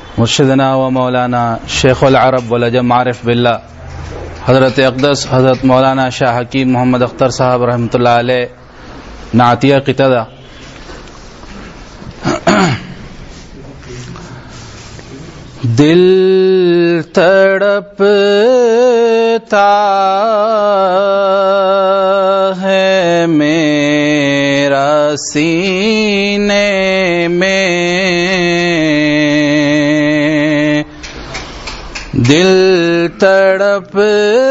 مرشدنا و مولانا شیخ العرب والعجم عارف باللہ حضرت اقدس حضرت مولانا شاہ حکیم محمد اختر صاحب رحمۃ اللہ علیہ نعتیہ قطعہ دل تڑپتا ہے میرا سینے میں، دل تڑپتا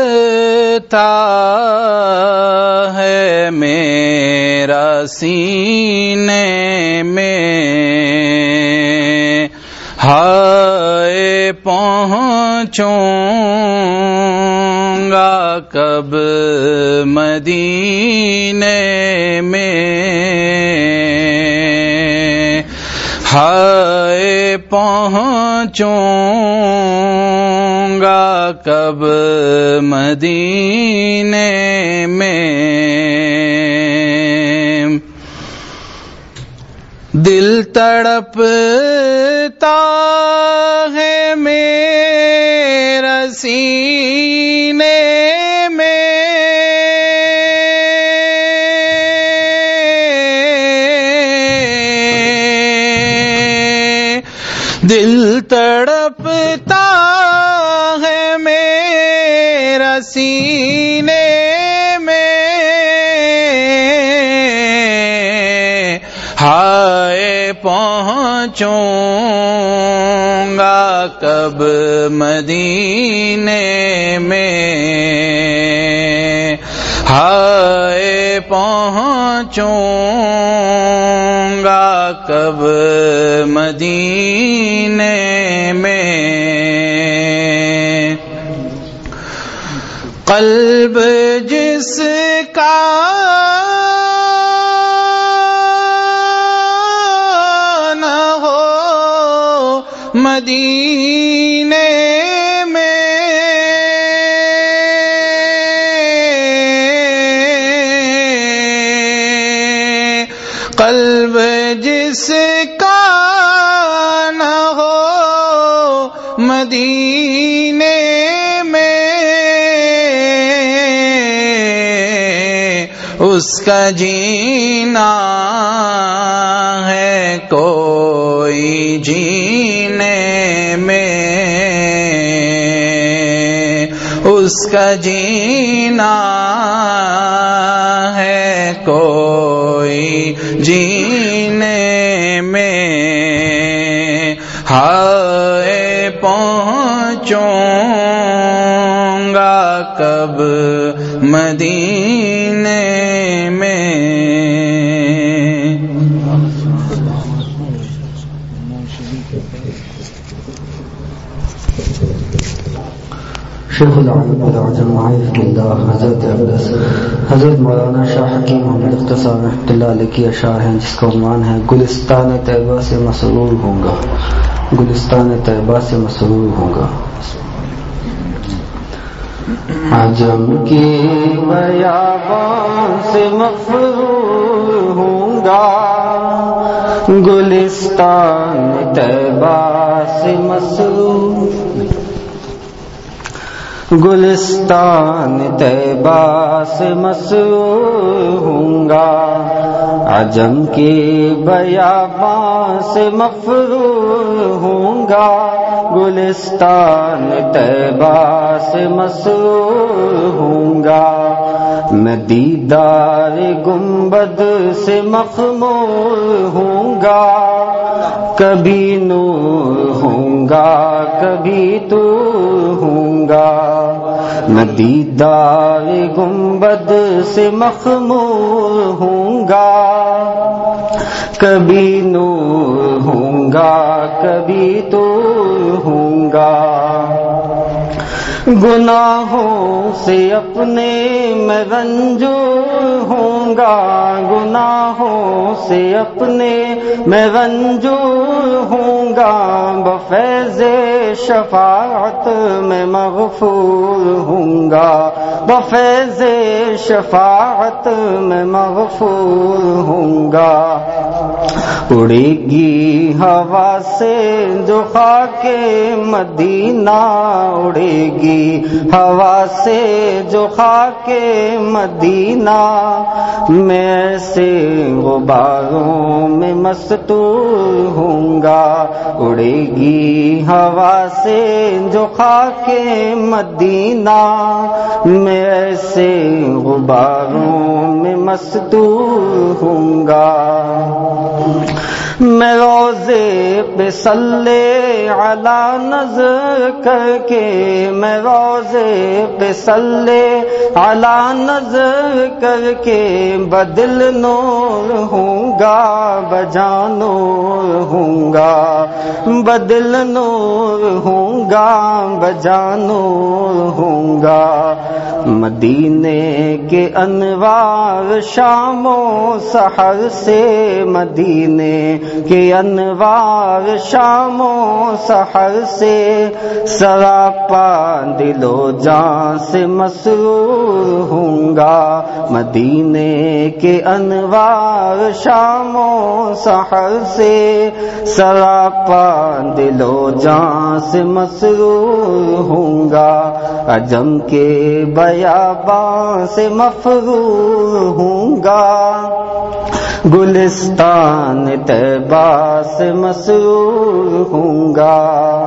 ہے میرا سینے میں، ہائے پہنچوں گا کب مدینے میں، ہائے پہنچوں گا کب مدینے میں، دل تڑپتا ہے میرا سینے میں، دل تڑپتا ہے میرا سینے میں، ہائے پہنچوں گا کب مدینے میں، ہائے پہنچوں گا کب مدینے میں، قلب جس کا مدینے میں، قلب جس کا نہ ہو مدینے میں، اس کا جینا ہے کوئی جینے میں، اس کا جینا ہے کوئی جینے میں، ہائے پہنچوں گا کب مدینے میں۔ شیخ العرب والعجم عارف باللہ حضرت اقدس حضرت مولانا شاہ حکیم محمد اختر صاحب رحمۃ اللہ علیہ کی اشعار ہیں جس کا عنوان ہے گلستان طیبہ سے مسرور ہوں گا، گلستان طیبہ سے مسرور ہوں گا۔ عجم کی بیابان سے مفرور ہوں گا، گلستان طیبہ سے مسرور، گلستان طیبہ سے مسرور ہوں گا، عجم کے بیابان سے مفرور ہوں گا، گلستان طیبہ سے مسرور ہوں گا، میں دیدار گنبد سے مخمور ہوں گا، کبھی نور ہوں گا کبھی طور ہوں گا، میں دیدار گنبد سے مخمور ہوں گا، کبھی نور ہوں گا کبھی طور ہوں گا، گناہوں سے اپنے میں رنجور ہوں گا، گناہوں سے اپنے میں رنجور ہوں گا، بفیض شفاعت میں مغفور ہوں گا، بفیض شفاعت میں مغفور ہوں گا۔ اڑے گی ہوا سے جو خاک مدینہ، اڑے گی ہوا سے جو خاک مدینہ، میں ایسے غباروں میں مستور ہوں گا۔ اڑے گی ہوا سے جو خاک مدینہ، میں ایسے غباروں میں مستور ہوں گا۔ میں روضے پہ صلی علی نظر کر کے، میں روضے پہ صلی علی نظر کر کے، بدل نور ہوں گا، بجان نور ہوں گا، بدل نور ہوں گا، بجان نور ہوں گا۔ مدینے کے انوار شام و سحر سے، مدینے کے انوار شام و سحر سے، سراپا دل و جان سے مسرور ہوں گا۔ مدینے کے انوار شام و سحر سے، سراپا دل و جان سے مسرور ہوں گا۔ عجم کے بیاباں سے مفرور ہوں گا، گلستان طیبہ سے مسرور ہوں گا۔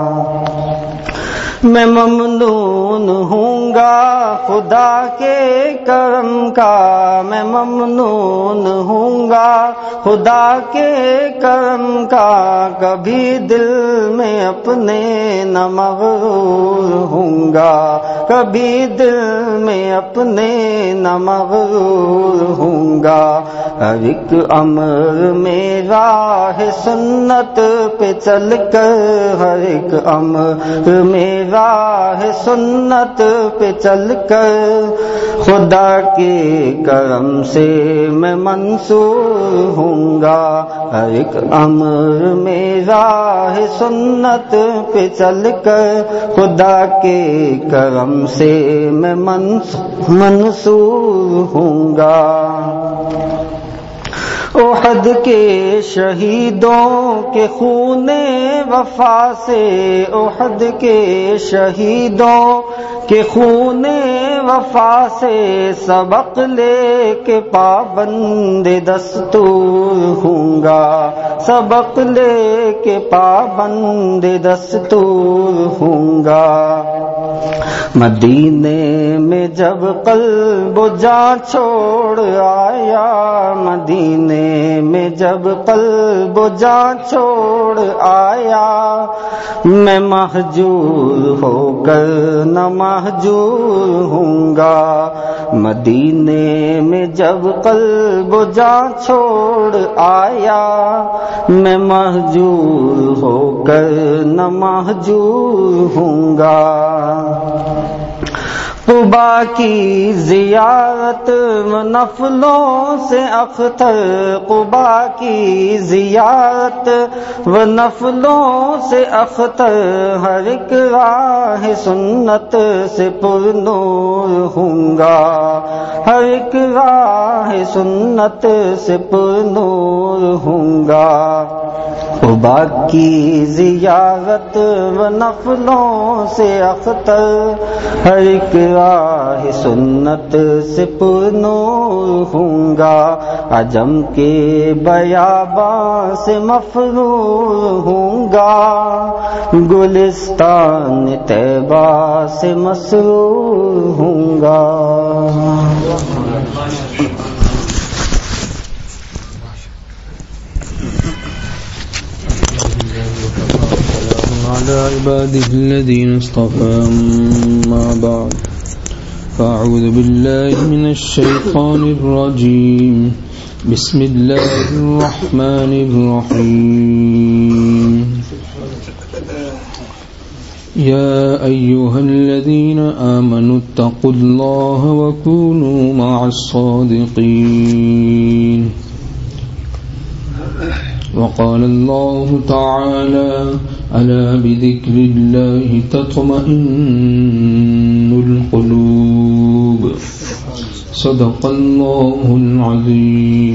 میں ممنون ہوں گا خدا کے کرم کا، میں ممنون ہوں گا خدا کے کرم کا، کبھی دل میں اپنے نہ مغرور ہوں گا، کبھی دل میں اپنے نہ مغرور ہوں گا۔ ہر ایک امر میں راہ سنت پہ چل کر، ہر ایک امر میں راہ سنت پہ چل کر، خدا کے کرم سے میں منصور ہوں گا۔ ہر ایک امر میں راہ سنت پہ چل کر، خدا کے کرم سے میں منصور ہوں گا۔ احد کے شہیدوں کے خون وفا سے، احد کے شہیدوں کے خون وفا سے، سبق لے کے پابند دستور ہوں گا، سبق لے کے پابند دستور ہوں گا۔ مدینے میں جب قلب و جاں چھوڑ آیا، مدینے میں جب قلب و جاں چھوڑ آیا، میں مہجور ہو کر نہ مہجور ہوں گا۔ مدینے میں جب قلب و جاں چھوڑ آیا، میں مہجور ہو کر نہ مہجور ہوں گا۔ قبا کی زیارت و نفلوں سے اختر، قبا کی زیارت و نفلوں سے اختر، ہر ایک راہ سنت سے پر نور ہوں گا، ہر ایک راہ سنت سے پر نور ہوں گا۔ قبا کی زیارت و نفلوں سے اختر، ہر ایک راہ سنت سے پر نور ہوں گا۔ عجم کے بیاباں سے مفرور ہوں گا، گلستان طیبہ سے مسرور ہوں گا۔ على عباده الذين اصطفى أما بعد، فأعوذ بالله من الشيطان الرجيم، بسم الله الرحمن الرحيم۔ يا أيها الذين آمنوا اتقوا الله وكونوا مع الصادقين۔ وقال الله تعالى: ألا بذكر الله تطمئن القلوب صدق الله العظيم.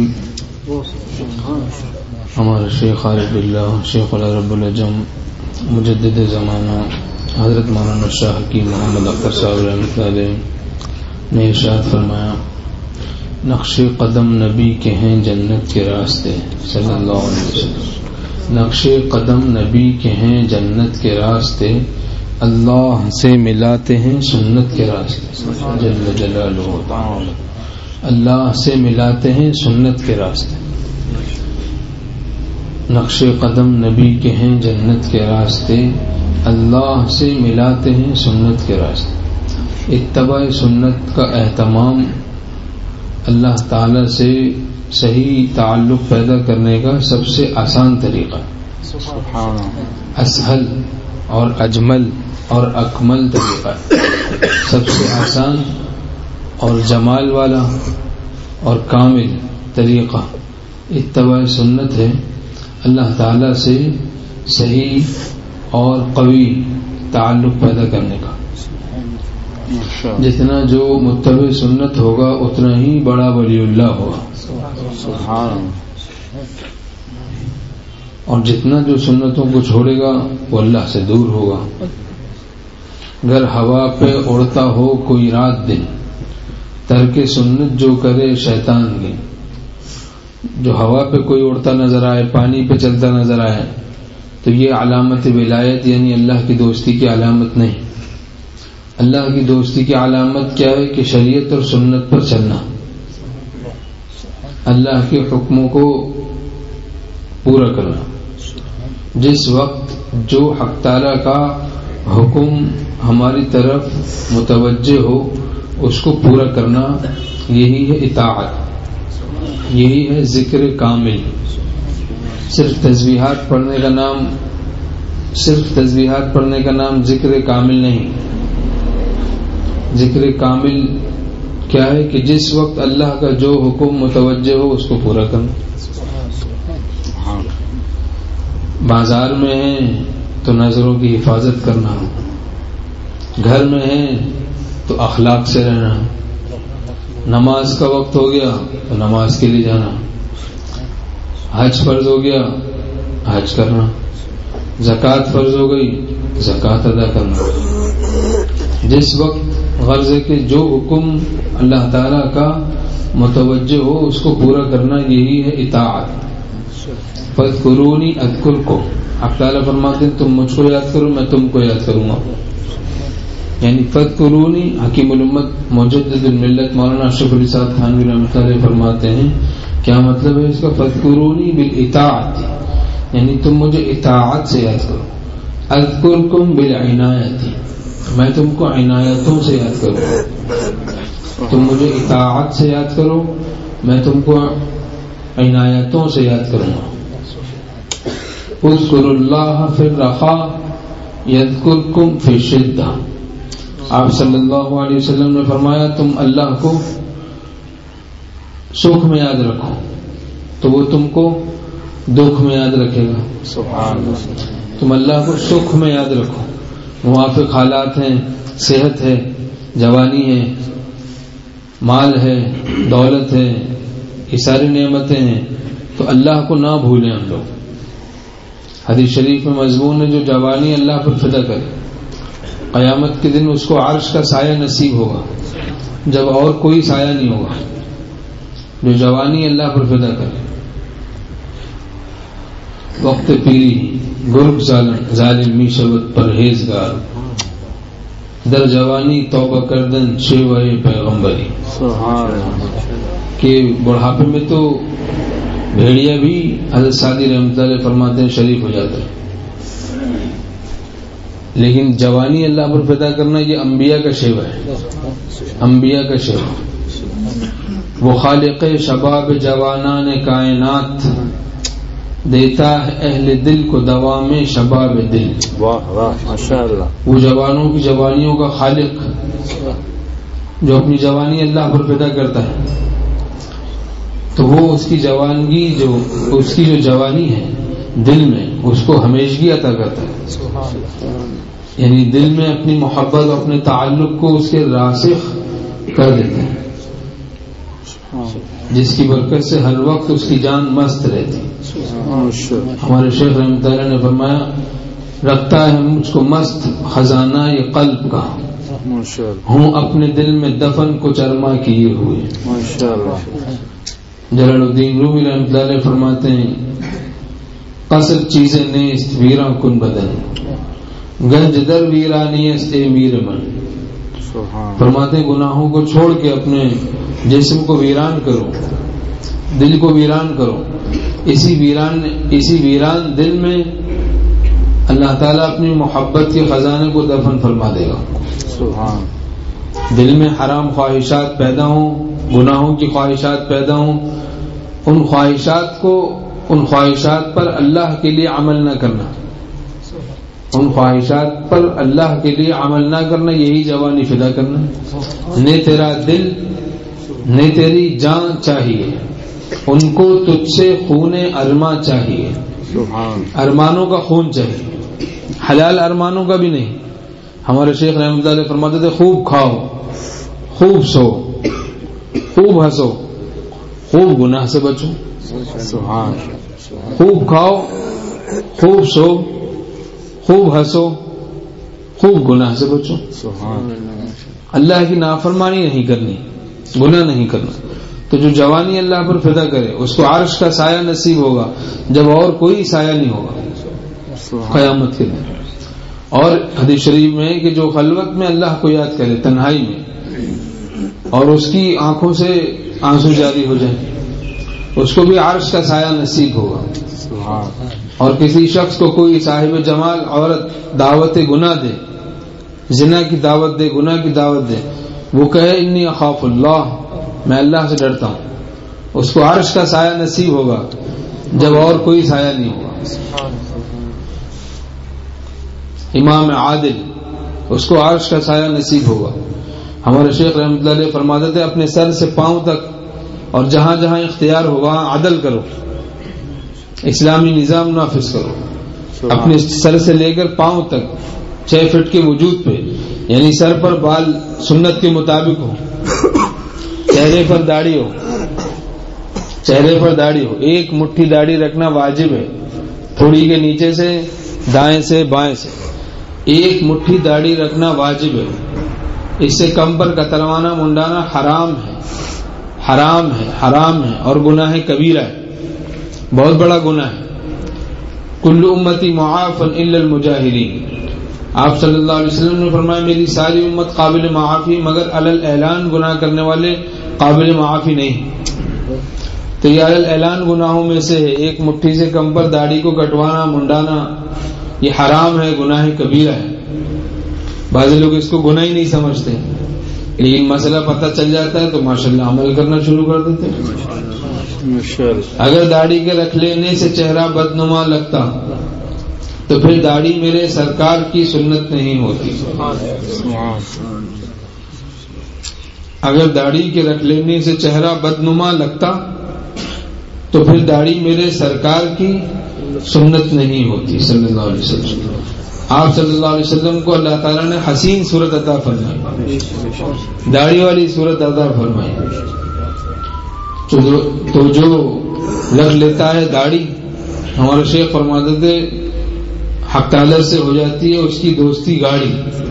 ہمارے شیخ عارف باللہ شیخ العرب العجم مجدد زمانہ حضرت مولانا شاہ حکیم محمد اختر صاحب رحمۃ اللہ علیہ نے ارشاد فرمایا نقش قدم نبی کے ہیں جنت کے راستے صلی اللہ علیہ وسلم. نقش قدم نبی کے ہیں جنت کے راستے اللہ سے ملاتے ہیں سنت کے راستے جل جلالہ تعالی. اللہ سے ملاتے ہیں سنت کے راستے. نقش قدم نبی کے ہیں جنت کے راستے اللہ سے ملاتے ہیں سنت کے راستے. اتباع سنت کا اہتمام اللہ تعالی سے صحیح تعلق پیدا کرنے کا سب سے آسان طریقہ، اسہل اور اجمل اور اکمل طریقہ، سب سے آسان اور جمال والا اور کامل طریقہ اتباع سنت ہے اللہ تعالی سے صحیح اور قوی تعلق پیدا کرنے کا. جتنا جو متبع سنت ہوگا اتنا ہی بڑا ولی اللہ ہوگا، اور جتنا جو سنتوں کو چھوڑے گا وہ اللہ سے دور ہوگا. گر ہوا پہ اڑتا ہو کوئی رات دن ترک سنت جو کرے شیطان کی. جو ہوا پہ کوئی اڑتا نظر آئے، پانی پہ چلتا نظر آئے تو یہ علامت ولایت یعنی اللہ کی دوستی کی علامت نہیں. اللہ کی دوستی کی علامت کیا ہے کہ شریعت اور سنت پر چلنا، اللہ کے حکموں کو پورا کرنا. جس وقت جو حق تعالی کا حکم ہماری طرف متوجہ ہو اس کو پورا کرنا، یہی ہے اطاعت، یہی ہے ذکر کامل. صرف تسبیحات پڑھنے کا نام ذکر کامل نہیں. ذکر کامل کیا ہے کہ جس وقت اللہ کا جو حکم متوجہ ہو اس کو پورا کرنا. بازار میں ہیں تو نظروں کی حفاظت کرنا، گھر میں ہیں تو اخلاق سے رہنا، نماز کا وقت ہو گیا تو نماز کے لیے جانا، حج فرض ہو گیا حج کرنا، زکوٰۃ فرض ہو گئی زکوٰۃ ادا کرنا. جس وقت غرض ہے کہ جو حکم اللہ تعالی کا متوجہ ہو اس کو پورا کرنا، یہی ہے اطاعت. فاذکرونی اذکرکم. آپ تعالیٰ فرماتے ہیں تم مجھ کو یاد کرو میں تم کو یاد کروں گا. یعنی فاذکرونی حکیم الامت مجدد الملت مولانا اشرف علی صاحب تھانوی رحمۃ اللہ علیہ فرماتے ہیں کیا مطلب ہے اس کا؟ فاذکرونی بالاطاعت یعنی تم مجھے اطاعت سے یاد کرو. اذکرکم بالعنایت میں تم کو عنایتوں سے یاد کروں. تم مجھے اطاعت سے یاد کرو میں تم کو عنایتوں سے یاد کروں گا. اذکروا اللہ فی الرخاء یذکرکم فی الشدہ. آپ صلی اللہ علیہ وسلم نے فرمایا تم اللہ کو سکھ میں یاد رکھو تو وہ تم کو دکھ میں یاد رکھے گا. سبحان اللہ. تم اللہ کو سکھ میں یاد رکھو، موافق حالات ہیں، صحت ہے، جوانی ہے، مال ہے، دولت ہے، یہ ساری نعمتیں ہیں تو اللہ کو نہ بھولیں ہم لوگ. حدیث شریف میں مضمون ہے جو جوانی اللہ پر فدا کرے قیامت کے دن اس کو عرش کا سایہ نصیب ہوگا جب اور کوئی سایہ نہیں ہوگا. جو جوانی اللہ پر فدا کرے. وقت پیری گرگ ظالم می شبت پرہیزگار در جوانی توبہ کردن شیوہ پیغمبری. کہ بڑھاپے میں تو بھیڑیا بھی حضرت سعدی رحمۃ اللہ فرماتے ہیں شریف ہو جاتا ہے، لیکن جوانی اللہ پر پیدا کرنا یہ انبیاء کا شیوہ ہے. انبیاء کا شیوہ وہ خالق شباب جوانان کائنات دیتا ہے اہل دل کو دوا میں شباب دل. واہ واہ ماشاءاللہ. وہ جوانوں کی جوانیوں کا خالق جو اپنی جوانی اللہ پر پیدا کرتا ہے تو وہ اس کی جوانگی جو اس کی جو جوانی ہے دل میں اس کو ہمیشگی عطا کرتا ہے. یعنی دل میں اپنی محبت اور اپنے تعلق کو اس کے راسخ کر دیتے ہیں، جس کی برکت سے ہر وقت اس کی جان مست رہتی. ہمارے شیخ رحمۃ اللہ نے فرمایا رکھتا ہے مجھ کو مست خزانہ یہ قلب کا، ہوں اپنے دل میں دفن کو چرما کیے ہوئے. جلال الدین رومی رحمۃ اللہ علیہ فرماتے ہیں قصر چیزیں نیست ویراں کن بدن، گنج در ویرانی است اے میر من. فرماتے ہیں گناہوں کو چھوڑ کے اپنے جسم کو ویران کرو، دل کو ویران کرو. اسی ویران دل میں اللہ تعالیٰ اپنی محبت کے خزانے کو دفن فرما دے گا. دل میں حرام خواہشات پیدا ہوں، گناہوں کی خواہشات پیدا ہوں، ان خواہشات پر اللہ کے لیے عمل نہ کرنا، ان خواہشات پر اللہ کے لیے عمل نہ کرنا، یہی جوانی فدا کرنا. نہ تیرا دل نہ تیری جان چاہیے، ان کو تجھ سے خون ارماں چاہیے. ارمانوں کا خون چاہیے، حلال ارمانوں کا بھی نہیں. ہمارے شیخ رحمۃ اللہ علیہ فرماتے تھے خوب کھاؤ، خوب سو، خوب ہنسو، خوب گناہ سے بچو. خوب کھاؤ، خوب سو، خوب ہنسو، خوب گناہ سے بچو. اللہ کی نافرمانی نہیں کرنی، گناہ نہیں کرنا. تو جو جوانی اللہ پر فدا کرے اس کو عرش کا سایہ نصیب ہوگا جب اور کوئی سایہ نہیں ہوگا قیامت کے دن. اور حدیث شریف میں ہے کہ جو خلوت میں اللہ کو یاد کرے تنہائی میں اور اس کی آنکھوں سے آنسو جاری ہو جائے اس کو بھی عرش کا سایہ نصیب ہوگا. اور کسی شخص کو کوئی صاحب جمال عورت دعوت گناہ دے، زنا کی دعوت دے، گناہ کی دعوت دے، وہ کہے انی اخاف اللہ، میں اللہ سے ڈرتا ہوں، اس کو عرش کا سایہ نصیب ہوگا جب اور کوئی سایہ نہیں ہوگا. امام عادل اس کو عرش کا سایہ نصیب ہوگا. ہمارے شیخ رحمۃ اللہ علیہ فرماتے تھے اپنے سر سے پاؤں تک اور جہاں جہاں اختیار ہو وہاں عدل کرو، اسلامی نظام نافذ کرو. اپنے سر سے لے کر پاؤں تک 6 فٹ کے وجود پہ، یعنی سر پر بال سنت کے مطابق ہو، چہرے پر داڑھی ہو، چہرے پر داڑھی ہو. 1 مٹھی داڑھی رکھنا واجب ہے، تھوڑی کے نیچے سے، دائیں سے، بائیں سے 1 مٹھی داڑھی رکھنا واجب ہے. اس سے کم پر کتروانا منڈانا حرام ہے، حرام ہے، حرام ہے اور گناہ کبیرہ ہے، بہت بڑا گناہ ہے. کل امتی معاف الا المجاہرین. آپ صلی اللہ علیہ وسلم نے فرمایا میری ساری امت قابل معافی مگر علی الاعلان گناہ کرنے والے قابل معافی نہیں. تو یہ علی الاعلان گناہوں میں سے ہے. 1 مٹھی سے کم پر داڑھی کو کٹوانا منڈانا یہ حرام ہے، گناہ کبیرہ ہے. بعض لوگ اس کو گناہ ہی نہیں سمجھتے، لیکن مسئلہ پتہ چل جاتا ہے تو ماشاءاللہ عمل کرنا شروع کر دیتے ہیں. اگر داڑھی کے رکھ لینے سے چہرہ بدنما لگتا تو پھر داڑھی میرے سرکار کی سنت نہیں ہوتی. اگر داڑھی کے رکھ لینے سے چہرہ بدنما لگتا تو پھر داڑھی میرے سرکار کی سنت نہیں ہوتی صلی اللہ علیہ وسلم. آپ صلی اللہ علیہ وسلم کو اللہ تعالیٰ نے حسین صورت عطا فرمائی، داڑھی والی صورت عطا فرمائی. تو جو رکھ لیتا ہے داڑھی، ہمارے شیخ فرماتے تھے حق تعالی سے ہو جاتی ہے اس کی دوستی گاڑی،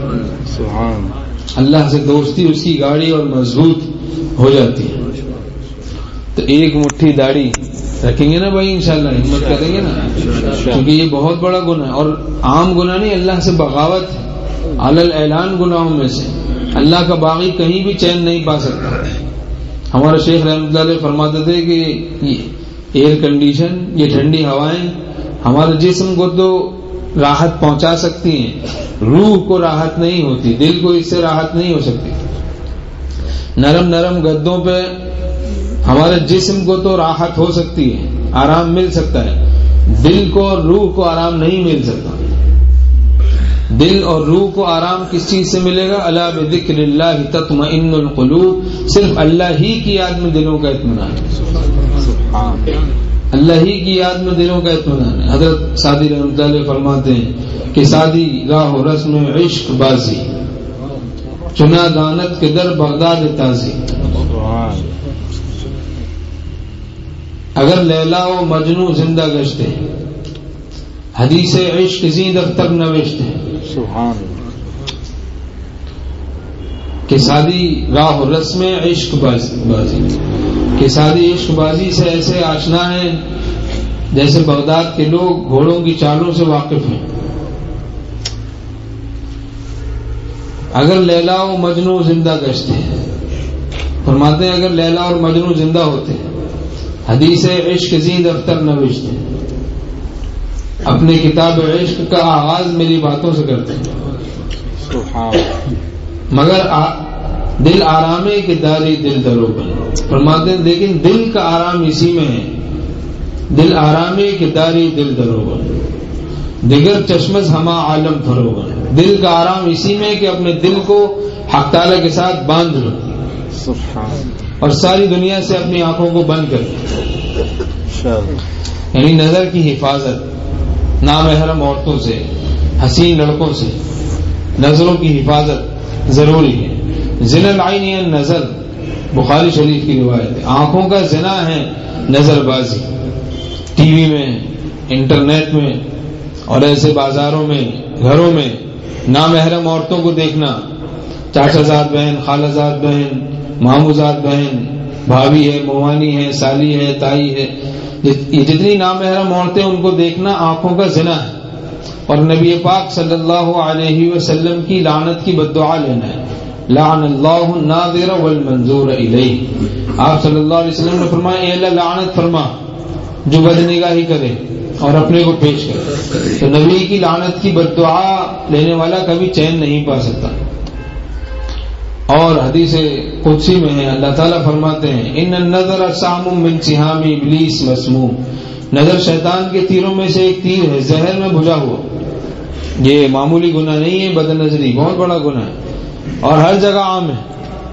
اللہ سے دوستی اس کی گاڑی اور مضبوط ہو جاتی ہے. تو 1 مٹھی داڑھی رکھیں گے نا بھائی انشاءاللہ، ہمت کریں گے نا، کیونکہ یہ بہت بڑا گناہ اور عام گناہ نہیں، اللہ سے بغاوت ہے، علی الاعلان گناہوں میں سے. اللہ کا باغی کہیں بھی چین نہیں پا سکتا. ہمارے شیخ رحمۃ اللہ علیہ فرماتے تھے کہ ایئر کنڈیشن، یہ ٹھنڈی ہوائیں ہمارے جسم کو تو راحت پہنچا سکتی ہیں، روح کو راحت نہیں ہوتی، دل کو اس سے راحت نہیں ہو سکتی. نرم نرم گدوں پہ ہمارے جسم کو تو راحت ہو سکتی ہے، آرام مل سکتا ہے، دل کو اور روح کو آرام نہیں مل سکتا. دل اور روح کو آرام کس چیز سے ملے گا؟ الا بذکر اللہ تطمئن القلوب. صرف اللہ ہی کی یاد میں دلوں کا اطمینان ہے، اللہ ہی کی یاد میں دلوں کا اطمینان ہے. حضرت سعدی رحمۃ اللہ علیہ فرماتے ہیں کہ سعدی راہ و رسم عشق بازی، چنا دانت کے در بغداد تازی. اگر لیلا و مجنو زندہ گشتے، حدیث عشق زین دفتر نوشتے. کہ سادی راہ و رسم عشق بازی، کہ سادی عشق بازی سے ایسے آشنا ہیں جیسے بغداد کے لوگ گھوڑوں کی چالوں سے واقف ہیں. اگر لیلا و مجنو زندہ گشتے ہیں، فرماتے ہیں اگر لیلا اور مجنو زندہ ہوتے، حدیث عشق زین دفتر نوشتے. اپنے کتاب عشق کا آغاز میری باتوں سے کرتے ہیں. مگر دل آرامے کے داری دل درو بن. فرماتے ہیں لیکن دل کا آرام اسی میں ہے. دل آرامے کے داری دل درو بن، دیگر چشمز ہما عالم فرو بن. دل کا آرام اسی میں کہ اپنے دل کو حق تعالی کے ساتھ باندھ لو اور ساری دنیا سے اپنی آنکھوں کو بند کر دو. یعنی نظر کی حفاظت، نامحرم عورتوں سے، حسین لڑکوں سے نظروں کی حفاظت ضروری ہے. زنا العین نظر، بخاری شریف کی روایت ہے. آنکھوں کا زنا ہے نظر بازی. ٹی وی میں، انٹرنیٹ میں اور ایسے بازاروں میں، گھروں میں نامحرم عورتوں کو دیکھنا، چاچا زاد بہن، خالہ زاد بہن، مامو زاد بہن، بھابھی ہے، موانی ہے، سالی ہے، تائی ہے، یہ جتنی نامحرم عورتیں ان کو دیکھنا آنکھوں کا زنا ہے. اور نبی پاک صلی اللہ علیہ وسلم کی لعنت کی بددعا لینا ہے. لعن اللہ الناظر والمنظور الیہ. آپ صلی اللہ علیہ وسلم نے فرمایا اے اللہ لعنت فرما جو بدنگاہی کرے اور اپنے کو پیش کرے. تو نبی کی لعنت کی بددعا لینے والا کبھی چین نہیں پا سکتا. اور حدیث قدسی میں ہے اللہ تعالیٰ فرماتے ہیں ان النظر سام من سہام ابلیس مسموم. نظر شیطان کے تیروں میں سے ایک تیر ہے، زہر میں بجھا ہوا. یہ معمولی گناہ نہیں ہے، بد نظری بہت بڑا گناہ ہے اور ہر جگہ عام ہے.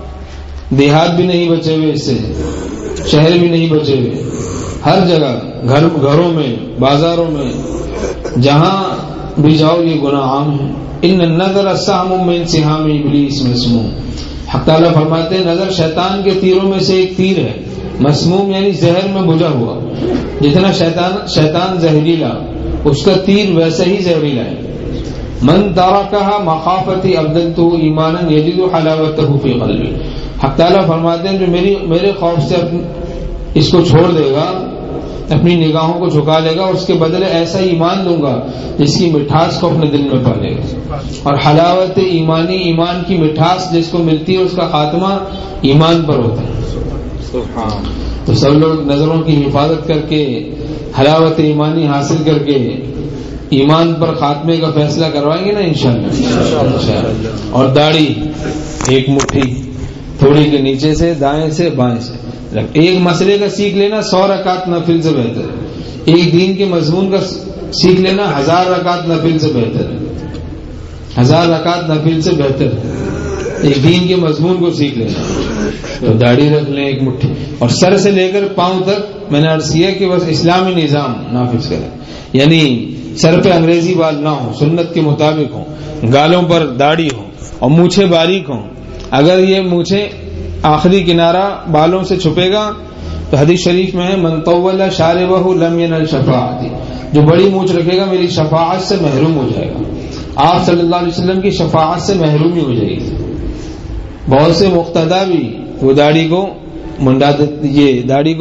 دیہات بھی نہیں بچے ہوئے اس سے، شہر بھی نہیں بچے ہوئے، ہر جگہ گھروں میں، بازاروں میں، جہاں بھی جاؤ یہ گناہ عام ہے. ان النظر سام من سہام ابلیس مسموم. حق تعالیٰ فرماتے ہیں نظر شیطان کے تیروں میں سے ایک تیر ہے، مسموم یعنی زہر میں بجھا ہوا. جتنا شیطان زہریلا اس کا تیر ویسے ہی زہریلا ہے. من ترکھا مخافتی ابدلتہ ایمانا یجد حلاوتہ فی قلبی. حق تعالیٰ فرماتے ہیں جو میرے خوف سے اس کو چھوڑ دے گا، اپنی نگاہوں کو جھکا لے گا، اس کے بدلے ایسا ایمان دوں گا جس کی مٹھاس کو اپنے دل میں پالے گا. اور حلاوت ایمانی، ایمان کی مٹھاس جس کو ملتی ہے اس کا خاتمہ ایمان پر ہوتا ہے. تو سب لوگ نظروں کی حفاظت کر کے حلاوت ایمانی حاصل کر کے ایمان پر خاتمے کا فیصلہ کروائیں گے نا انشاءاللہ. اور داڑھی ایک مٹھی، تھوڑی کے نیچے سے، دائیں سے بائیں سے. ایک مسئلے کا سیکھ لینا 100 رکعت نفل سے بہتر ہے. ایک دین کے مضمون کا سیکھ لینا 1000 رکعت نفل سے بہتر ہے. 1000 رکعت نفل سے بہتر ہے ایک دین کے مضمون کو سیکھ لینا. تو داڑھی رکھ لیں ایک مٹھی، اور سر سے لے کر پاؤں تک میں نے عرض کیا کہ بس اسلامی نظام نافذ کریں. یعنی سر پہ انگریزی بال نہ ہو، سنت کے مطابق ہوں، گالوں پر داڑھی ہو اور مونچھیں باریک ہوں. اگر یہ مونچھیں آخری کنارہ بالوں سے چھپے گا تو حدیث شریف میں ہے من طول شاربہ لم ینل شفاعتی. جو بڑی مونچھ رکھے گا میری شفاعت سے محروم ہو جائے گا. آپ صلی اللہ علیہ وسلم کی شفاعت سے محرومی ہو جائے گی. بہت سے مقتدا بھی وہ داڑھی کو منڈا دیتے، یہ داڑھی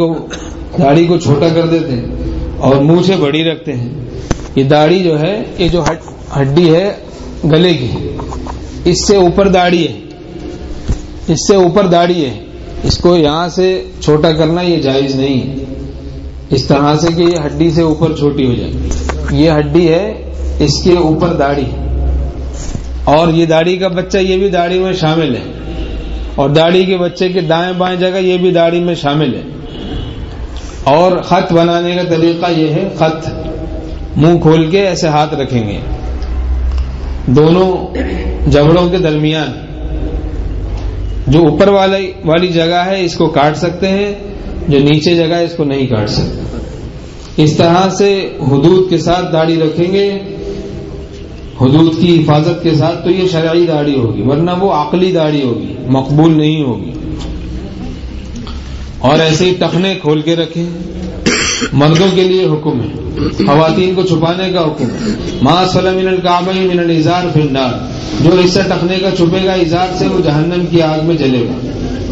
کو چھوٹا کر دیتے ہیں اور مونچھیں بڑی رکھتے ہیں. یہ داڑھی جو ہے، یہ جو ہڈی ہے گلے کی، اس سے اوپر داڑھی ہے، اس سے اوپر داڑھی ہے. اس کو یہاں سے چھوٹا کرنا یہ جائز نہیں ہے، اس طرح سے کہ یہ ہڈی سے اوپر چھوٹی ہو جائے. یہ ہڈی ہے، اس کے اوپر داڑھی، اور یہ داڑھی کا بچہ یہ بھی داڑھی میں شامل ہے، اور داڑھی کے بچے کے دائیں بائیں جگہ یہ بھی داڑھی میں شامل ہے. اور خط بنانے کا طریقہ یہ ہے، خط منہ کھول کے ایسے ہاتھ رکھیں گے دونوں جبڑوں کے درمیان. جو اوپر والی جگہ ہے اس کو کاٹ سکتے ہیں، جو نیچے جگہ ہے اس کو نہیں کاٹ سکتے. اس طرح سے حدود کے ساتھ داڑھی رکھیں گے، حدود کی حفاظت کے ساتھ، تو یہ شرعی داڑھی ہوگی، ورنہ وہ عقلی داڑھی ہوگی، مقبول نہیں ہوگی۔ اور ایسے ہی ٹخنے کھول کے رکھیں، مردوں کے لیے حکم ہے، خواتین کو چھپانے کا حکم ہے۔ ما اسفل من الکعبین من الازار فی النار، جو حصہ ٹخنے کا چھپے گا ازار سے وہ جہنم کی آگ میں جلے گا۔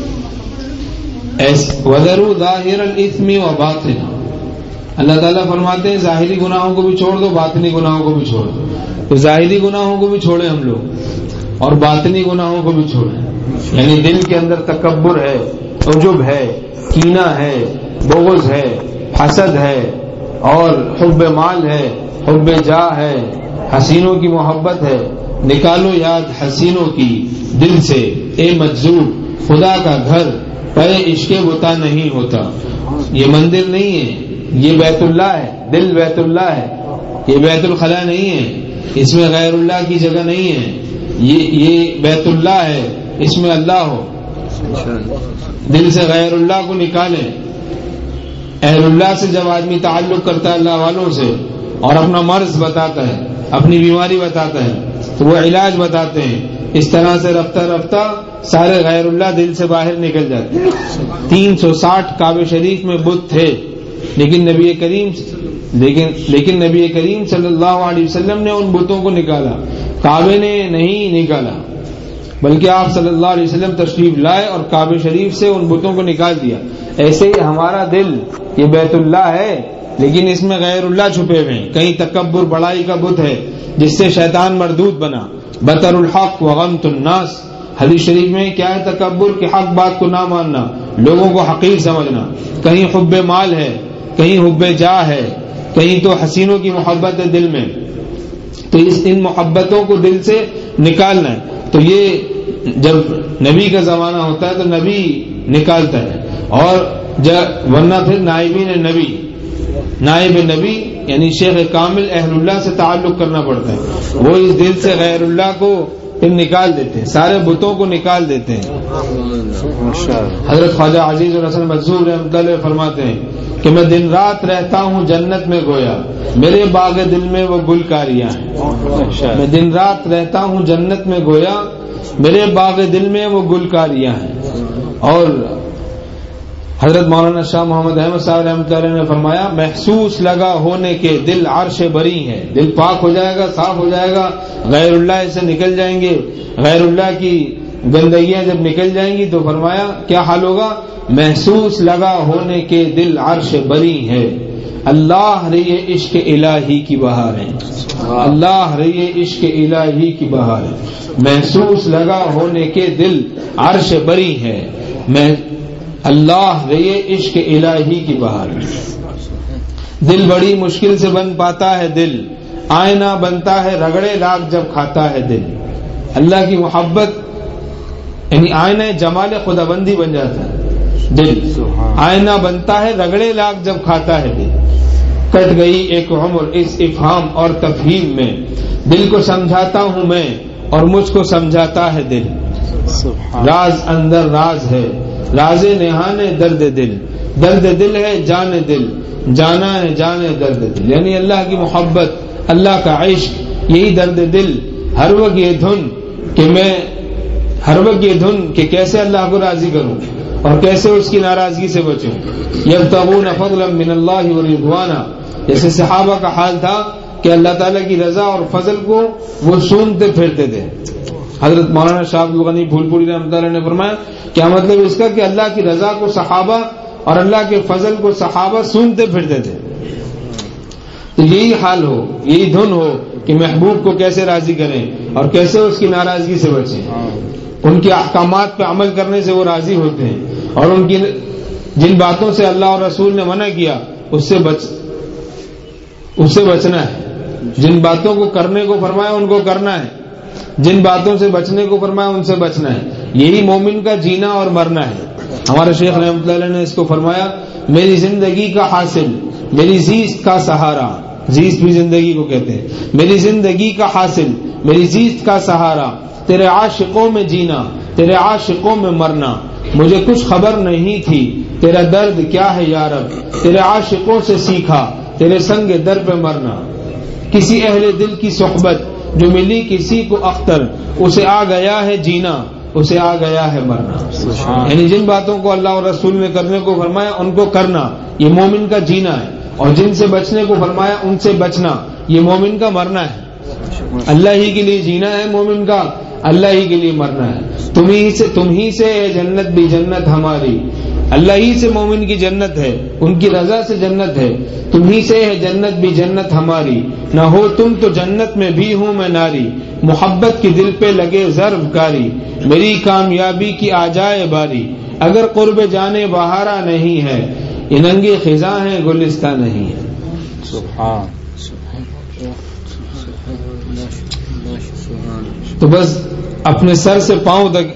وَذَرُوا ظَاهِرَ الْإِثْمِ وَبَاطِنَهُ، اللہ تعالیٰ فرماتے ہیں ظاہری گناہوں کو بھی چھوڑ دو، باطنی گناہوں کو بھی چھوڑ دو۔ تو ظاہری گناہوں کو بھی چھوڑیں ہم لوگ، اور باطنی گناہوں کو بھی چھوڑیں، یعنی دل کے اندر تکبر ہے، عجب ہے، کینہ ہے، بغض ہے، حسد ہے، اور حب مال ہے، حب جاہ ہے، حسینوں کی محبت ہے۔ نکالو یاد حسینوں کی دل سے، اے مجذوب، خدا کا گھر پے عشق بتا نہیں ہوتا۔ یہ مندر نہیں ہے، یہ بیت اللہ ہے، دل بیت اللہ ہے، یہ بیت الخلا نہیں ہے، اس میں غیر اللہ کی جگہ نہیں ہے، یہ بیت اللہ ہے، اس میں اللہ ہو۔ دل سے غیر اللہ کو نکالیں۔ اہل اللہ سے جب آدمی تعلق کرتا ہے، اللہ والوں سے، اور اپنا مرض بتاتا ہے، اپنی بیماری بتاتا ہے، تو وہ علاج بتاتے ہیں۔ اس طرح سے رفتہ رفتہ سارے غیر اللہ دل سے باہر نکل جاتے ہیں۔ 360 کعبہ شریف میں بت تھے، لیکن نبی کریم صلی اللہ علیہ وسلم نے ان بتوں کو نکالا، کعبے نے نہیں نکالا، بلکہ آپ صلی اللہ علیہ وسلم تشریف لائے اور کعبہ شریف سے ان بتوں کو نکال دیا۔ ایسے ہی ہمارا دل یہ بیت اللہ ہے، لیکن اس میں غیر اللہ چھپے ہوئے ہیں، کہیں تکبر بڑائی کا بت ہے جس سے شیطان مردود بنا۔ بطر الحق وغمت الناس، حدیث شریف میں کیا ہے تکبر؟ کہ حق بات کو نہ ماننا، لوگوں کو حقیر سمجھنا۔ کہیں حب مال ہے، کہیں حب جاہ ہے، کہیں تو حسینوں کی محبت ہے دل میں، تو ان محبتوں کو دل سے نکالنا ہے۔ تو یہ جب نبی کا زمانہ ہوتا ہے تو نبی نکالتا ہے، اور ورنہ پھر نائب نبی یعنی شیخ کامل اہل اللہ سے تعلق کرنا پڑتا ہے، وہ اس دل سے غیر اللہ کو پھر نکال دیتے ہیں، سارے بتوں کو نکال دیتے ہیں۔ حضرت خواجہ عزیز الحسن مظہور رحمۃ اللہ علیہ فرماتے ہیں کہ میں دن رات رہتا ہوں جنت میں گویا، میرے باغ دل میں وہ گلکاریاں ہیں۔ میں دن رات رہتا ہوں جنت میں گویا، میرے باغ دل میں وہ گلکاریاں ہیں۔ اور حضرت مولانا شاہ محمد احمد صاحب رحمۃ اللہ علیہ نے فرمایا محسوس لگا ہونے کے دل عرش بری ہے، دل پاک ہو جائے گا، صاف ہو جائے گا، غیر اللہ سے نکل جائیں گے، غیر اللہ کی گندگیاں جب نکل جائیں گی تو فرمایا کیا حال ہوگا؟ محسوس لگا ہونے کے دل عرش بری ہے، اللہ رہی عشق الہی کی بہار ہے، اللہ رہی عشق الہی کی بہار ہے۔ محسوس لگا ہونے کے دل عرش بری ہے، اللہ رہی عشق الہی کی بہار ہے۔ دل بڑی مشکل سے بن پاتا ہے، دل آئینہ بنتا ہے رگڑے لاکھ جب کھاتا ہے دل۔ اللہ کی محبت یعنی آئینہ جمال خدا بندی بن جاتا ہے دل، آئینہ بنتا ہے رگڑے لاکھ جب کھاتا ہے دل۔ کٹ گئی ایک عمر اس افہام اور تفہیم میں، دل کو سمجھاتا ہوں میں اور مجھ کو سمجھاتا ہے دل۔ راز اندر راز ہے، راز نہانے درد دل، درد دل ہے جان دل، جانا ہے جانے درد دل۔ یعنی اللہ کی محبت، اللہ کا عشق، یہی درد دل۔ ہر وقت یہ دھن کہ کیسے اللہ کو راضی کروں اور کیسے اس کی ناراضگی سے بچوں۔ یبتغون فضلا من اللہ ورضوانا، جیسے صحابہ کا حال تھا کہ اللہ تعالیٰ کی رضا اور فضل کو وہ سونتے پھرتے تھے۔ حضرت مولانا شاہ عبد الغنی پھولپوری رحمۃ اللہ نے فرمایا کیا مطلب اس کا کہ اللہ کی رضا کو صحابہ اور اللہ کے فضل کو صحابہ سونتے پھرتے تھے۔ تو یہی حال ہو، یہی دھن ہو کہ محبوب کو کیسے راضی کریں اور کیسے اس کی ناراضگی سے بچیں۔ ان کے احکامات پہ عمل کرنے سے وہ راضی ہوتے ہیں، اور ان کی جن باتوں سے اللہ اور رسول نے منع کیا اس سے بچنا ہے۔ جن باتوں کو کرنے کو فرمایا ان کو کرنا ہے، جن باتوں سے بچنے کو فرمایا ان سے بچنا ہے۔ یہی مومن کا جینا اور مرنا ہے۔ ہمارے شیخ رحمۃ اللہ علیہ نے اس کو فرمایا میری زندگی کا حاصل، میری زیست کا سہارا، زیست بھی زندگی کو کہتے ہیں، میری زندگی کا حاصل، میری زیست کا سہارا، تیرے عاشقوں میں جینا، تیرے عاشقوں میں مرنا۔ مجھے کچھ خبر نہیں تھی تیرا درد کیا ہے یا رب، تیرے عاشقوں سے سیکھا تیرے سنگ در پہ مرنا، کسی اہل دل کی صحبت جو ملی کسی کو اختر، اسے آ گیا ہے جینا، اسے آ گیا ہے مرنا۔ یعنی جن باتوں کو اللہ اور رسول نے کرنے کو فرمایا ان کو کرنا، یہ مومن کا جینا ہے، اور جن سے بچنے کو فرمایا ان سے بچنا، یہ مومن کا مرنا ہے۔ اللہ ہی کے لیے جینا ہے مومن کا، اللہ ہی کے لیے مرنا ہے۔ تم ہی سے ہے جنت بھی جنت ہماری، اللہ ہی سے مومن کی جنت ہے، ان کی رضا سے جنت ہے۔ تم ہی سے ہے جنت بھی جنت ہماری، نہ ہو تم تو جنت میں بھی ہوں میں ناری، محبت کی دل پہ لگے ضرب کاری، میری کامیابی کی آ جائے باری، اگر قرب جانے بہارا نہیں ہے، یہ ننگے خزاں ہیں گلستہ نہیں ہے۔ سبحان۔ تو بس اپنے سر سے پاؤں تک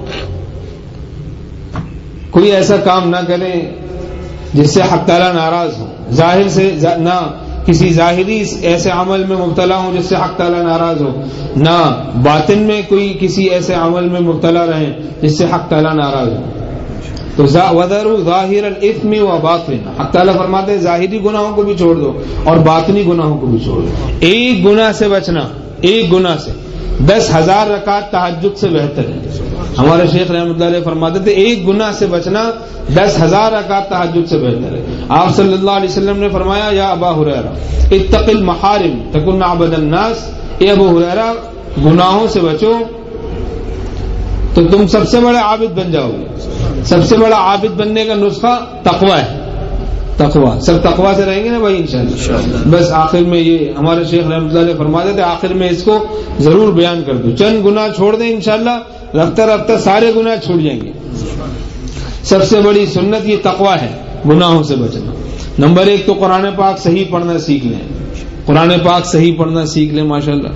کوئی ایسا کام نہ کریں جس سے حق تعالیٰ ناراض ہو، ظاہر سے نہ کسی ظاہری ایسے عمل میں مبتلا ہوں جس سے حق تعالیٰ ناراض ہو، نہ باطن میں کوئی کسی ایسے عمل میں مبتلا رہیں جس سے حق تعالیٰ ناراض ہو۔ تو وَذَرُوا ظَاهِرَ الْإِثْمِ وَبَاطِنَهُ، حق تعالیٰ فرماتے ہیں ظاہری گناہوں کو بھی چھوڑ دو اور باطنی گناہوں کو بھی چھوڑ دو۔ ایک گناہ سے بچنا، ایک گناہ سے 10,000 رکعت تہجد سے بہتر ہے۔ ہمارے شیخ رحمۃ اللہ علیہ فرماتے تھے ایک گناہ سے بچنا 10,000 رکعت تہجد سے بہتر ہے۔ آپ صلی اللہ علیہ وسلم نے فرمایا یا ابا ہریرہ اتق المحارم تکن عبد الناس، اے ابو ہریرہ گناہوں سے بچو تو تم سب سے بڑے عابد بن جاؤ گے۔ سب سے بڑا عابد بننے کا نسخہ تقوی ہے، تقوی، سب تقوی سے رہیں گے نا بھائی انشاءاللہ۔ بس آخر میں یہ ہمارے شیخ رحمۃ اللہ علیہ فرماتے تھے آخر میں اس کو ضرور بیان کر دو، چند گناہ چھوڑ دیں انشاءاللہ، رفتہ رفتہ سارے گناہ چھوٹ جائیں گے۔ سب سے بڑی سنت یہ تقوی ہے، گناہوں سے بچنا۔ نمبر 1 تو قرآن پاک صحیح پڑھنا سیکھ لیں، قرآن پاک صحیح پڑھنا سیکھ لیں ماشاءاللہ۔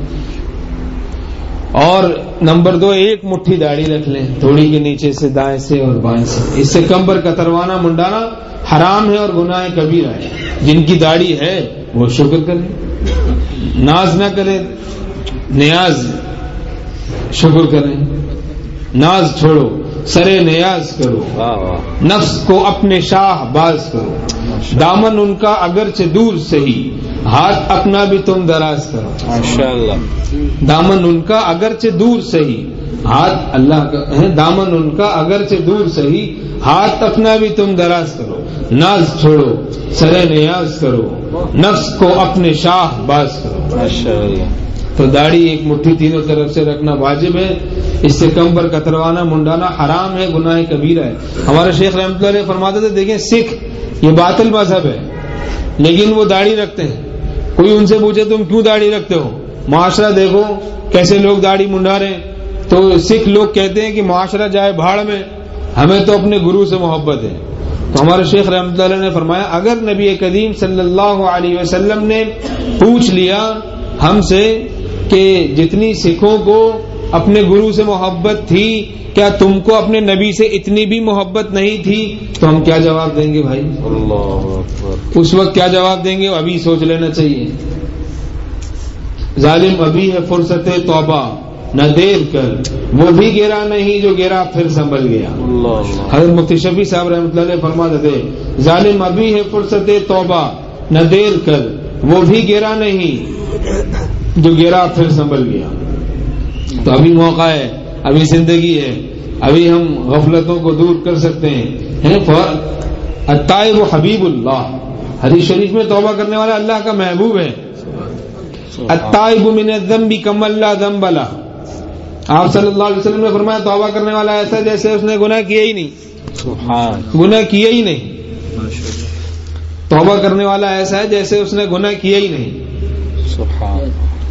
اور نمبر 2 ایک مٹھی داڑھی رکھ لیں، تھوڑی کے نیچے سے دائیں سے اور بائیں سے، اس سے کمر کتروانا منڈانا حرام ہے اور گناہ کبیرہ ہے۔ جن کی داڑھی ہے وہ شکر کریں، ناز نہ کریں، نیاز شکر کریں، ناز چھوڑو، سرے نیاز کرو، نفس کو اپنے شاہ باز کرو، دامن ان کا اگرچہ دور سہی، ہاتھ اپنا بھی تم دراز کرو۔ ماشاءاللہ۔ دامن ان کا اگرچہ دور سہی، ہاتھ اللہ کا ہے، دامن ان کا اگرچہ دور سہی، ہاتھ اپنا بھی تم دراز کرو، ناز چھوڑو، سرے نیاز کرو، نفس کو اپنے شاہ باز کرو۔ ماشاءاللہ۔ تو داڑھی ایک مٹھی تینوں طرف سے رکھنا واجب ہے، اس سے کمر کتروانا منڈانا حرام ہے، گناہ کبیرہ ہے۔ ہمارے شیخ رحمۃ اللہ علیہ فرماتے تھے دیکھیں سکھ یہ باطل مذہب ہے لیکن وہ داڑھی رکھتے ہیں۔ کوئی ان سے پوچھے تم کیوں داڑھی رکھتے ہو، معاشرہ دیکھو کیسے لوگ داڑھی منڈا رہے ہیں، تو سکھ لوگ کہتے ہیں کہ معاشرہ جائے بھاڑ میں، ہمیں تو اپنے گرو سے محبت ہے۔ تو ہمارے شیخ رحمۃ اللہ علیہ نے فرمایا اگر نبی کریم صلی اللہ علیہ وسلم نے پوچھ لیا ہم سے کہ جتنی سکھوں کو اپنے گرو سے محبت تھی کیا تم کو اپنے نبی سے اتنی بھی محبت نہیں تھی، تو ہم کیا جواب دیں گے بھائی؟ اللہ اکبر۔ اس وقت کیا جواب دیں گے ابھی سوچ لینا چاہیے۔ ظالم ابھی ہے فرصت توبہ نہ دیر کر، وہ بھی گرا نہیں جو گرا پھر سنبھل گیا۔ حضرت مفتی شفیع صاحب رحمۃ اللہ علیہ فرماتے تھے ظالم ابھی ہے فرصت توبہ نہ دیر کر، وہ بھی گرا نہیں جو گرا پھر سنبھل گیا۔ تو ابھی موقع ہے، ابھی زندگی ہے، ابھی ہم غفلتوں کو دور کر سکتے ہیں۔ التائب حبیب اللہ، حدیث شریف میں توبہ کرنے والا اللہ کا محبوب ہے۔ التائب من الذنب کمن لا ذنب لہ، آپ صلی اللہ علیہ وسلم نے فرمایا توبہ کرنے والا ایسا جیسے اس نے گناہ کیا ہی نہیں، گناہ کیا ہی نہیں۔ توبہ کرنے والا ایسا ہے جیسے اس نے گناہ کیا ہی نہیں۔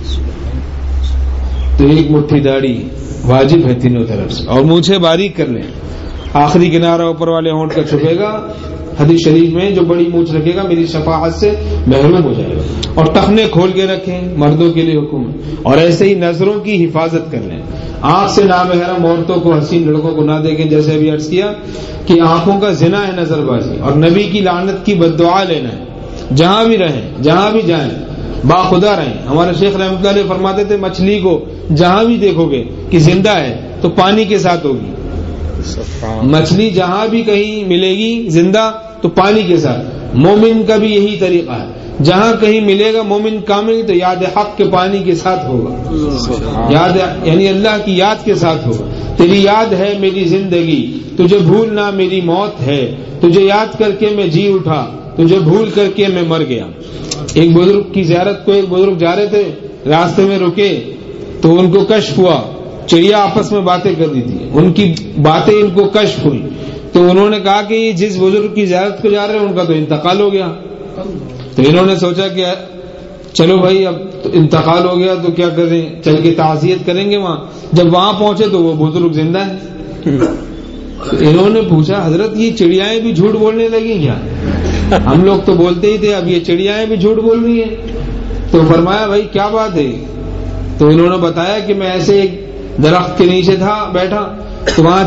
تو ایک مٹھی داڑھی واجب ہے تینوں طرف سے، اور مونچھیں باریک کر لیں، آخری کنارہ اوپر والے ہونٹ کا چھپے گا، حدیث شریف میں جو بڑی مونچھ رکھے گا میری شفاعت سے محروم ہو جائے گا۔ اور ٹخنے کھول کے رکھیں، مردوں کے لیے حکم ہے۔ اور ایسے ہی نظروں کی حفاظت کر لیں، آنکھ سے نامحرم عورتوں کو حسین لڑکوں کو نہ دیکھیں، جیسے ابھی عرض کیا کہ آنکھوں کا زنا ہے نظر بازی، اور نبی کی لعنت کی بددعا لینا ہے۔ جہاں بھی رہیں، جہاں بھی جائیں باخدا رہیں۔ ہمارے شیخ رحمۃ اللہ علیہ فرماتے تھے مچھلی کو جہاں بھی دیکھو گے کہ زندہ ہے تو پانی کے ساتھ ہوگی، مچھلی جہاں بھی کہیں ملے گی زندہ تو پانی کے ساتھ. مومن کا بھی یہی طریقہ ہے, جہاں کہیں ملے گا مومن کامل تو یاد حق کے پانی کے ساتھ ہوگا, یاد یعنی اللہ کی یاد کے ساتھ ہوگا. تیری یاد ہے میری زندگی, تجھے بھولنا میری موت ہے, تجھے یاد کر کے میں جی اٹھا, تجھے بھول کر کے میں مر گیا. ایک بزرگ کی زیارت کو ایک بزرگ جا رہے تھے, راستے میں رکے تو ان کو کشف ہوا, چڑیا آپس میں باتیں کر رہی تھی, ان کی باتیں ان کو کشف ہوئی. تو انہوں نے کہا کہ جس بزرگ کی زیارت کو جا رہے ہیں ان کا تو انتقال ہو گیا. تو انہوں نے سوچا کہ چلو بھائی اب تو انتقال ہو گیا تو کیا کریں, چل کے تعزیت کریں گے وہاں. جب وہاں پہنچے تو وہ بزرگ زندہ ہے. انہوں نے پوچھا حضرت یہ چڑیائیں بھی جھوٹ بولنے لگی کیا؟ ہم لوگ تو بولتے ہی تھے, اب یہ چڑیائیں بھی جھوٹ بول رہی ہیں. تو فرمایا بھائی کیا بات ہے؟ تو انہوں نے بتایا کہ میں ایسے ایک درخت کے نیچے تھا بیٹھا, تو وہاں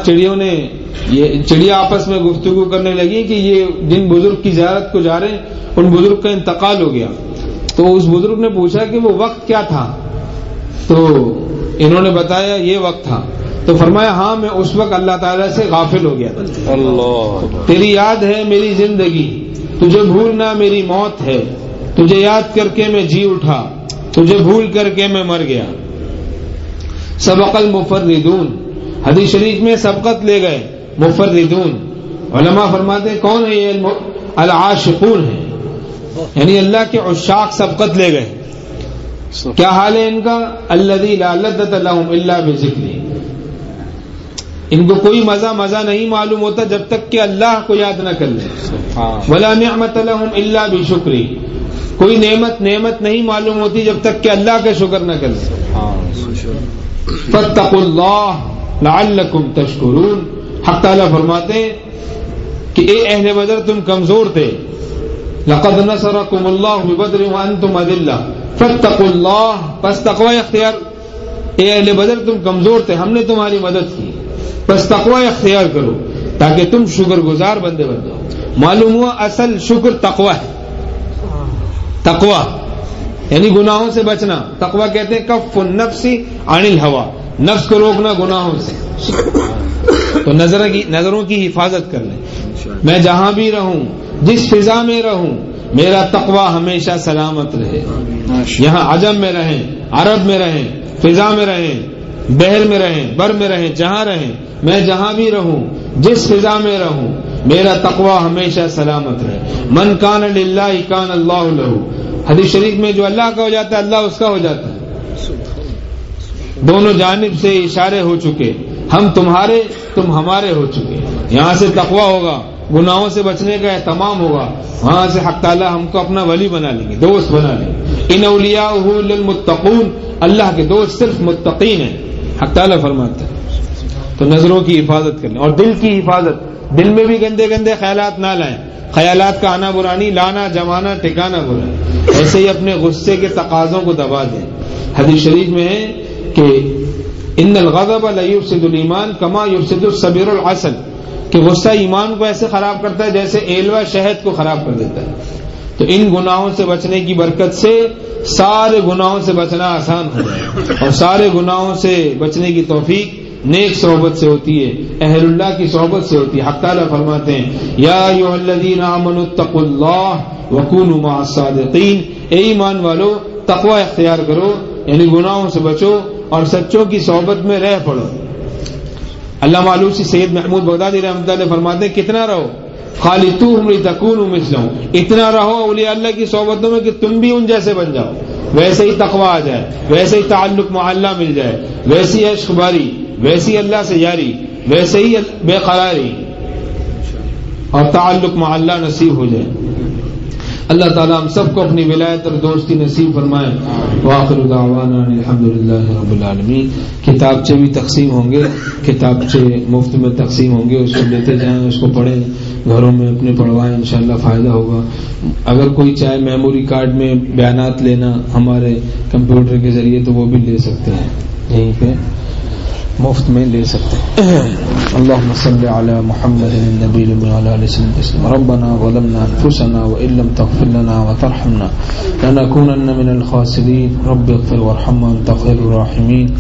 چڑیا آپس میں گفتگو کرنے لگی کہ یہ جن بزرگ کی زیارت کو جا رہے ہیں ان بزرگ کا انتقال ہو گیا. تو اس بزرگ نے پوچھا کہ وہ وقت کیا تھا؟ تو انہوں نے بتایا یہ وقت تھا. تو فرمایا ہاں میں اس وقت اللہ تعالیٰ سے غافل ہو گیا تھا. اللہ, تیری یاد ہے میری زندگی, تجھے بھولنا میری موت ہے, تجھے یاد کر کے میں جی اٹھا, تجھے بھول کر کے میں مر گیا. سبق المفردون, حدیث شریف میں سبقت لے گئے مفردون. علماء فرماتے ہیں کون ہے یہ؟ العاشقون ہیں, یعنی اللہ کے عشاق سبقت لے گئے. کیا حال ہے ان کا؟ الذی لا لذۃ لهم الا بذکری, ان کو کوئی مزہ نہیں معلوم ہوتا جب تک کہ اللہ کو یاد نہ کر لیں. ولا نعمت لهم الا بشکری, کوئی نعمت نہیں معلوم ہوتی جب تک کہ اللہ کا شکر نہ کر لیں. فاتقوا اللہ لعلکم تشکرون, حق تعالیٰ فرماتے ہیں کہ اے اہل بدر تم کمزور تھے. لقد نصرکم اللہ ببدر وانتم اذلہ فاتقوا اللہ, پس تقوی اختیار. اے اہل بدر تم کمزور تھے, ہم نے تمہاری مدد کی, پس تقوی اختیار کرو تاکہ تم شکر گزار بندے بن جاؤ. معلوم ہوا اصل شکر تقوی ہے. تقوی یعنی گناہوں سے بچنا. تقوی کہتے ہیں کف النفس عن الہوى, نفس کو روکنا گناہوں سے. تو نظروں کی حفاظت کر لیں. میں جہاں بھی رہوں, جس فضا میں رہوں, میرا تقوی ہمیشہ سلامت رہے. یہاں عجم میں رہیں, عرب میں رہیں, فضا میں رہیں, بحر میں رہیں, بر میں رہیں, جہاں رہیں, میں جہاں بھی رہوں, جس فضا میں رہوں, میرا تقوی ہمیشہ سلامت رہے. من کان للہ کان اللہ لہ, حدیث شریف میں جو اللہ کا ہو جاتا ہے اللہ اس کا ہو جاتا ہے. دونوں جانب سے اشارے ہو چکے, ہم تمہارے تم ہمارے ہو چکے. یہاں سے تقوی ہوگا, گناہوں سے بچنے کا اہتمام ہوگا, وہاں سے حق تعالیٰ ہم کو اپنا ولی بنا لیں گے, دوست بنا لیں گے. ان اولیاءہ للمتقون, اللہ کے دوست صرف متقین ہیں, حق تعالیٰ فرماتا ہے. تو نظروں کی حفاظت کریں اور دل کی حفاظت. دل میں بھی گندے خیالات نہ لائیں. خیالات کا آنا برا نہیں, لانا جمانا ٹھکانا برا. ایسے ہی اپنے غصے کے تقاضوں کو دبا دیں. حدیث شریف میں ہے کہ ان الغضب لا یفسد الایمان کما یفسد الصبر العسل, کہ غصہ ایمان کو ایسے خراب کرتا ہے جیسے ایلوا شہد کو خراب کر دیتا ہے. تو ان گناہوں سے بچنے کی برکت سے سارے گناہوں سے بچنا آسان ہو جائے, اور سارے گناہوں سے بچنے کی توفیق نیک صحبت سے ہوتی ہے, اہل اللہ کی صحبت سے ہوتی ہے. حق تعالیٰ فرماتے ہیں یا ایھا الذین آمنوا اتقوا اللہ وکونوا مع الصادقین, اے ایمان والو تقوی اختیار کرو, یعنی گناہوں سے بچو اور سچوں کی صحبت میں رہ پڑو. علامہ آلوسی سید محمود بغدادی رحمۃ اللہ فرماتے ہیں کتنا رہو, خالطوہم لتکونوا مثلہم, اتنا رہو اولیاء اللہ کی صحبتوں میں کہ تم بھی ان جیسے بن جاؤ, ویسے ہی تقوی آ جائے, ویسے ہی تعلق مع اللہ مل جائے, ویسی عشق باری, ویسی اللہ سے یاری, ویسے ہی بے قراری اور تعلق مع اللہ نصیب ہو جائے. اللہ تعالیٰ ہم سب کو اپنی ولایت اور دوستی نصیب فرمائے. وآخر دعوانا الحمدللہ رب العالمین. کتابچے بھی تقسیم ہوں گے, کتابچے مفت میں تقسیم ہوں گے, اس کو لیتے جائیں, اس کو پڑھیں, گھروں میں اپنے پڑھوائیں, انشاءاللہ فائدہ ہوگا. اگر کوئی چاہے میموری کارڈ میں بیانات لینا ہمارے کمپیوٹر کے ذریعے تو وہ بھی لے سکتے ہیں, یہیں پہ مفت میں لے سکتے ہیں. اللهم صل على محمد النبي وعلى آله وسلم. ربنا ظلمنا انفسنا وان لم تغفر لنا وترحمنا لنكونن من الخاسرين. رب اغفر وارحم وانت خير الراحمين.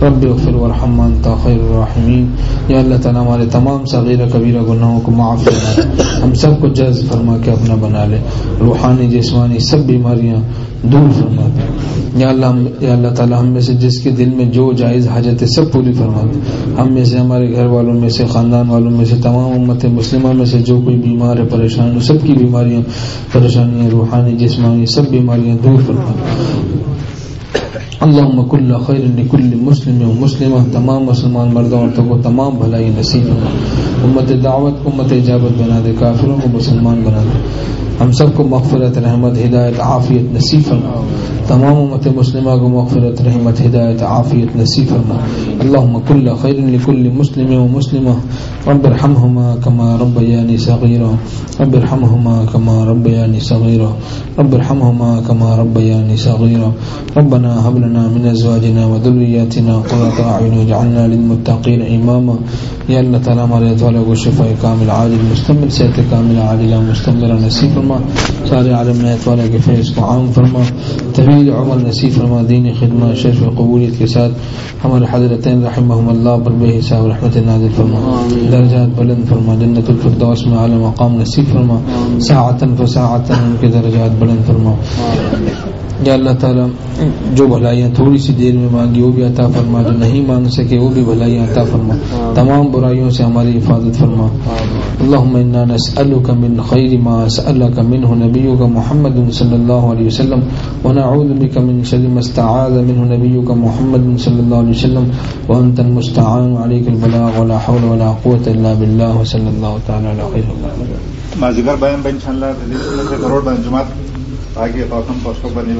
رب اغفر وارحم وانت خیر الراحمین. یا اللہ تعالیٰ ہمارے تمام صغیرہ کبیرہ گناہوں کو معاف فرما، ہم سب کو جذب فرما کے اپنا بنا لے، روحانی جسمانی سب بیماریاں دور فرما دے. یا اللہ تعالیٰ ہم میں سے جس کے دل میں جو جائز حاجت ہے سب پوری فرما دے. ہم میں سے، ہمارے گھر والوں میں سے، خاندان والوں میں سے، تمام امت مسلمہ میں سے جو کوئی بیمار ہے، پریشان ہے، سب کی بیماریاں پریشانیاں روحانی جسمانی سب بیماریاں دور فرما دے. اللہم کل خیر لکل مسلم و مسلمہ، تمام مسلمان مردوں عورتوں کو تمام بھلائی نصیب فرما. امت دعوت امت اجابت بنا دے، کافروں کو مسلمان بنا دے. ہم سب کو مغفرت رحمت ہدایت عافیت نصیب فرما. تمام امت مسلمہ کو مغفرت رحمت ہدایت عافیت نصیب فرما. اللہم کل خیر لکل مسلم و مسلمہ، رب ارحمہما کما ربیانی صغیرا، رب ارحمہما کما ربیانی صغیرا، رب ارحمہما کما ربیانی صغیرا. ربنا هب لنا من ازواجنا وذرياتنا قرة اعین واجعلنا للمتقین اماما. یا اللہ تعالیٰ ہمارے ازواج کو شفاء کامل عاجل مستمر، صحت کامل عاجلہ مستمرہ نصیب فرما. سارے عالم میں اتوالا کے فیض کو عام فرما، طویل عمر نصیب فرما، دین خدمت شرف قبولیت کے ساتھ ہمارے حضرتین رحمہم اللہ پر بے حساب رحمت نازل فرما، درجات بلند فرما، جنت الفردوس میں اعلی مقام نصیب فرما، ساعتاً فساعتاً ان کے درجات بلند فرما. یا اللہ تعالیٰ جو بھلائیاں تھوڑی سی دیر میں مانگی وہ بھی عطا فرما، جو نہیں مانگ سکے وہ بھی بھلائیاں عطا فرما، تمام برائیوں سے ہماری حفاظت فرما. اللہم انا نسألک من خیر ما سألک منہ نبیک محمد صلی اللہ علیہ وسلم ونعوذ بک من شر ما استعاذ منہ نبیک محمد صلی اللہ علیہ وسلم وانت المستعان علیک البلاغ ولا حول ولا قوة الا باللہ وصلی اللہ تعالی علی خیر. مازیګر بیان به انشاءالله د دې کروڑ باندې جماعت آگے پاکم پاسکو بنی